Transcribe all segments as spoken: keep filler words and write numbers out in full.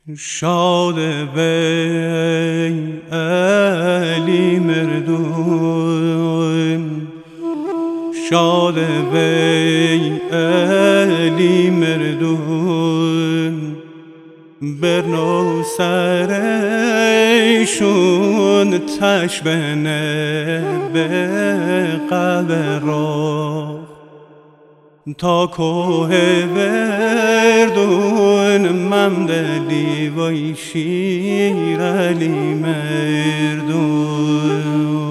شاد وی علی مردون، شاد وی علی مردون، برنو سرشون تشبنه به قبر را تا کوه وردون ممدلی وی شیر علی مردون.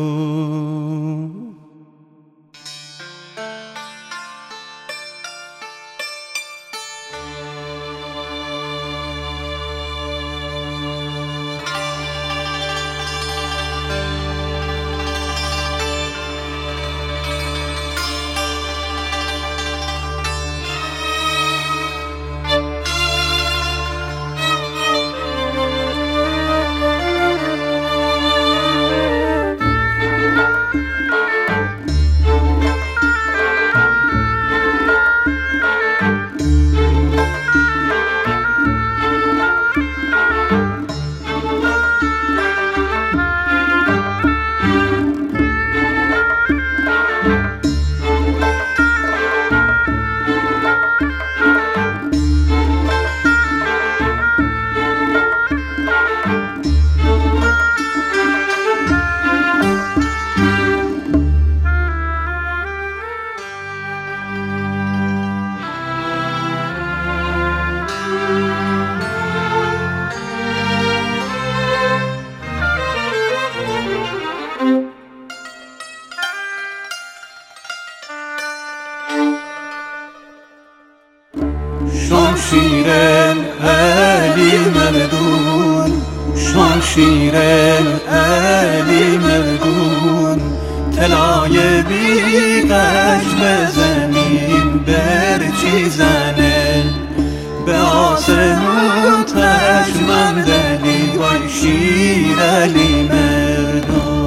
شمشیر علی مردون، شمشیر علی مردون، طلای بیغش به زمین برچیزنه، به آسمون تشمندلی وای شیر علی مردون.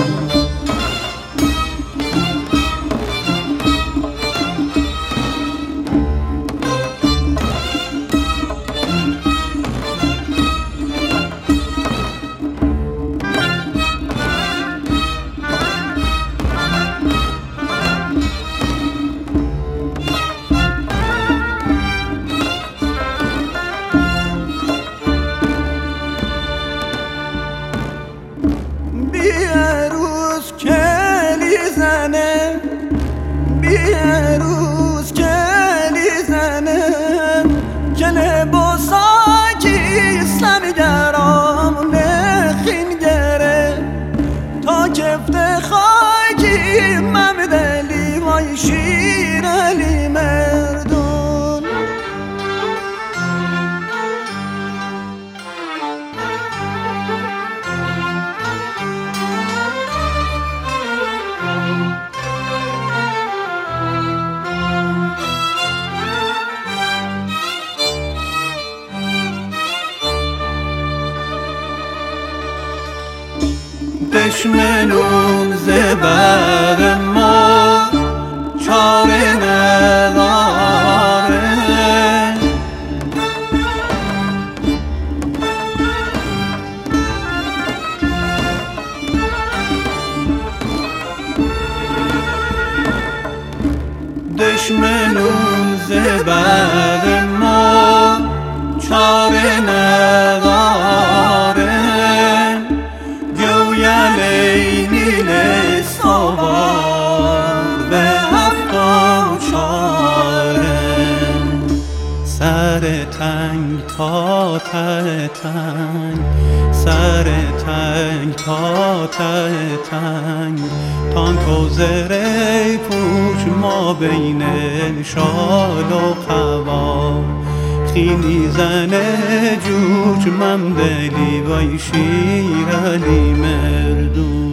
بیاروز کلی زنه، بیاروز کلی زنه، که لباساکی سنگرام نخین گره، تا کفت خاکی ممدلی وای شیر علی مردون. دشمنون زبر ما چاره نداره، دشمنون زبر ما چاره نداره، لیل سوار به هفتا چارم، سر تنگ تا ته تنگ، سر تنگ تا ته تنگ، تانک و زره پوش ما بین شال و قبا، خیلی زنه جوج ممدلی وای شیر علی مردون.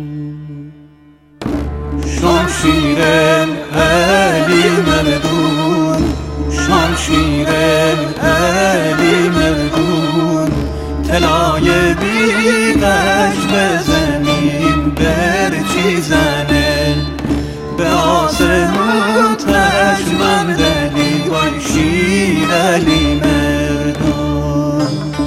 شمشیر علی مردون، شمشیر علی مردون، طلای بیغش به زمین برچیزنه، به آسمون تشمندلی وای شیر علی مردون.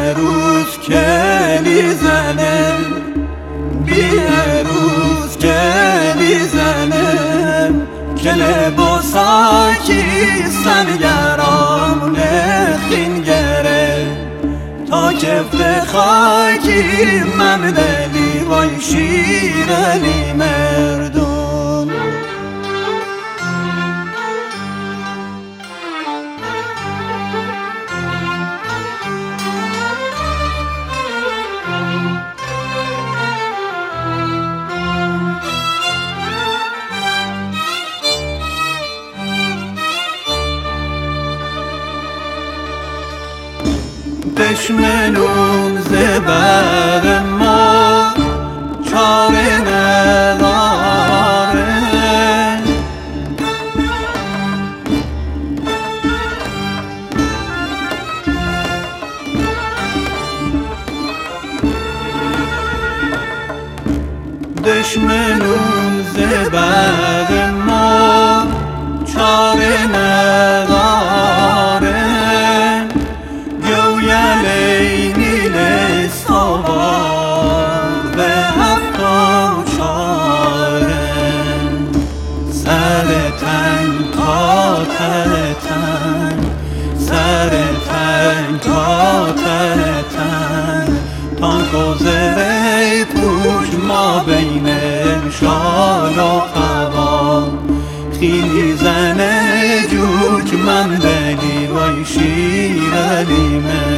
روز کلی زنه بیه روز کلی زنه که لباساکی سنگرام نخین گره تا کفت خاکی ممدلی وای شیرلی مردون دشمنون زبر ما چاره نداره دشمنون زبر ما چاره نداره سر تنگ تا ته تن تا گذره پوش ما بین شال و قبا خیلی زنه جوک من دلی وای شیرلی من